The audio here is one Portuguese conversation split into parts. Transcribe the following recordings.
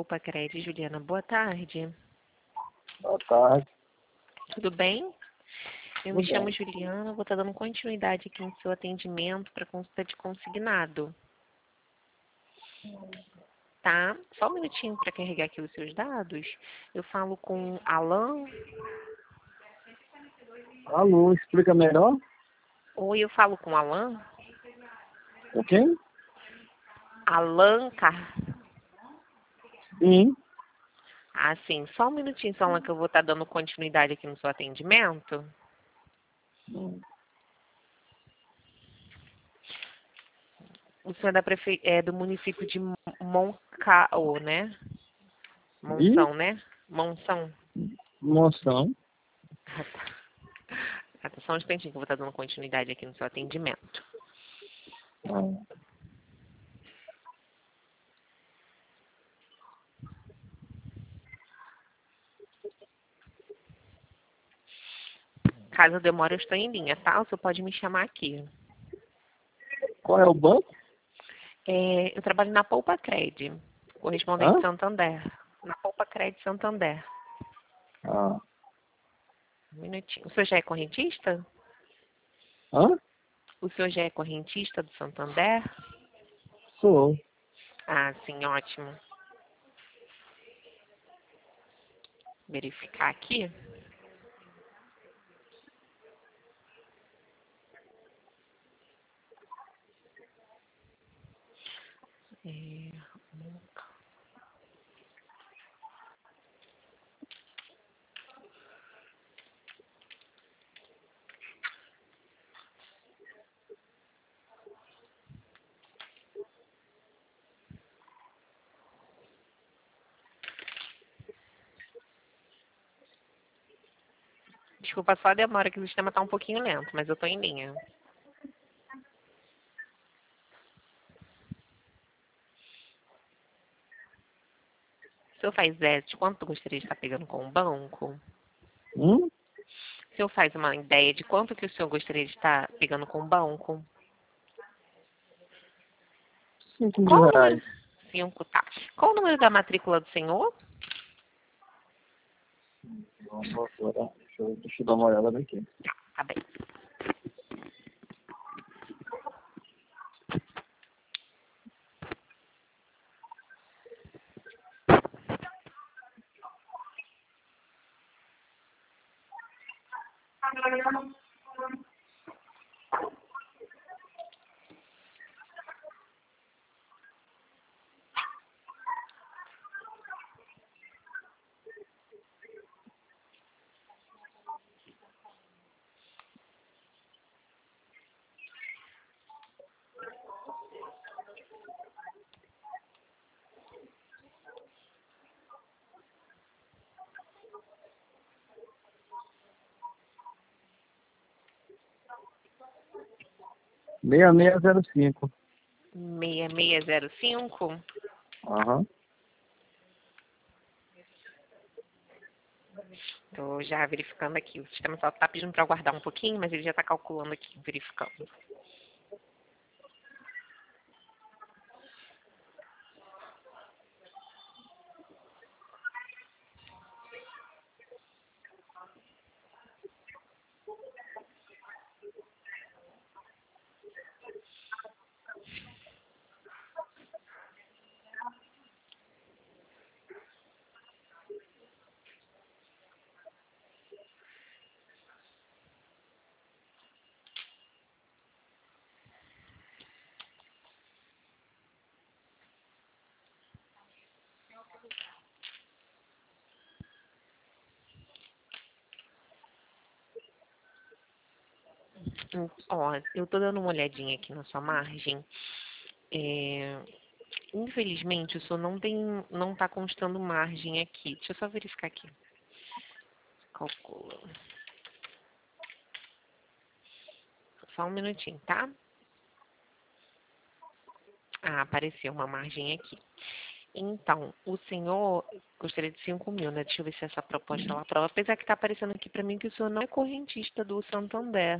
Poupa Crédito, Juliana. Boa tarde. Boa tarde. Tudo bem? Eu me Tudo chamo bem. Juliana, vou estar dando continuidade aqui no seu atendimento para consulta de consignado. Tá? Só um minutinho para carregar aqui os seus dados. Eu falo com Alan. Alô, explica melhor? Oi, eu falo com Alan. Com quem? Alan Sim. Ah, sim. Só um minutinho, só Alan, que eu vou estar dando continuidade aqui no seu atendimento. O senhor é do município de Moncaô, né? E Monção, né? Monção. moção. Ah, tá. Ah, tá. Só um instantinho que eu vou estar dando continuidade aqui no seu atendimento. Caso eu demore, eu estou em linha, tá? O senhor pode me chamar aqui. Qual é o banco? Eu trabalho na Poupa Cred, correspondente Hã? Santander. Na Poupa Cred Santander. Ah. Um minutinho. O senhor já é correntista? Hã? O senhor já é correntista do Santander? Sou. Ah, sim, ótimo. Verificar aqui. É, Desculpa só a demora, que o sistema está um pouquinho lento, mas eu estou em linha. O senhor faz ideia de quanto gostaria de estar pegando com o banco? Hum? O senhor faz uma ideia de quanto que o senhor gostaria de estar pegando com o banco? 5 mil Qual o número? reais. 5, tá. Qual o número da matrícula do senhor? Vamos agora. Deixa eu dar uma olhada aqui. Tá bem. Meia 6605. 6605. Aham. Estou já verificando aqui. O sistema só está pedindo para aguardar um pouquinho, mas ele já está calculando aqui, verificando. Ó, eu estou dando uma olhadinha aqui na sua margem. Infelizmente, o senhor não está constando margem aqui. Deixa eu só verificar aqui. Calcula. Só um minutinho, tá? Ah, apareceu uma margem aqui. Então, o senhor gostaria de 5 mil, né? Deixa eu ver se essa proposta ela aprova. Apesar que está aparecendo aqui para mim que o senhor não é correntista do Santander.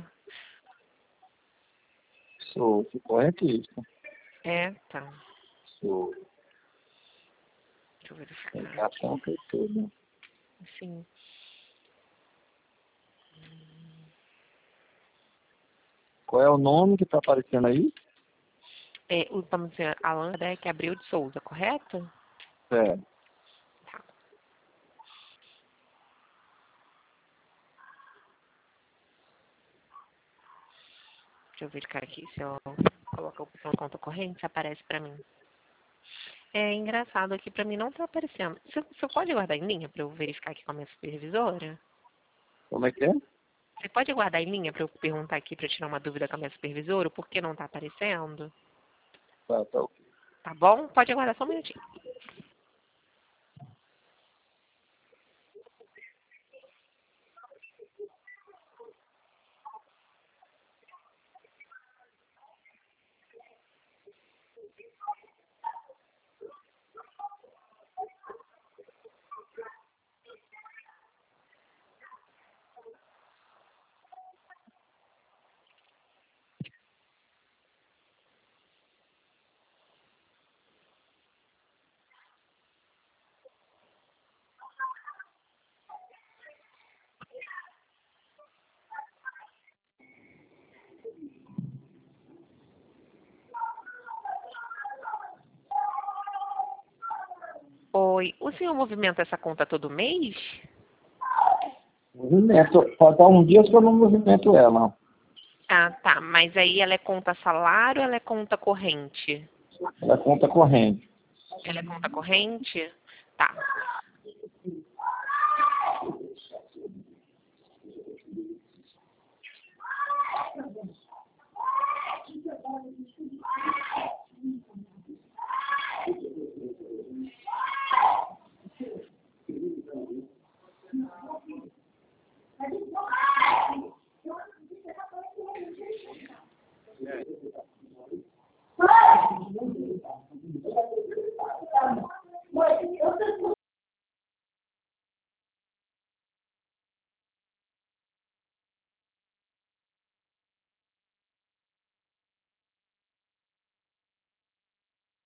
Sou correntista. É, tá. Sou. eu verificar. Tem cartão que tudo. Sim. Qual é o nome que está aparecendo aí? O nome do senhor Alan Kardec Abreu de Souza, correto? É. Tá. Deixa eu verificar aqui se eu colocar a opção conta corrente, aparece para mim. É engraçado aqui, para mim não está aparecendo. Você pode guardar em linha para eu verificar aqui com a minha supervisora? Como é que é? Você pode guardar em linha para eu perguntar aqui, para tirar uma dúvida com a minha supervisora, o porquê não está aparecendo? Tá ok. Tá bom? Pode aguardar só um minutinho. Oi, o senhor movimenta essa conta todo mês? Movimento. Pode dar um dia que eu não movimento ela. Ah, tá. Mas aí ela é conta salário ou ela é conta corrente? Ela é conta corrente. Ela é conta corrente? Tá.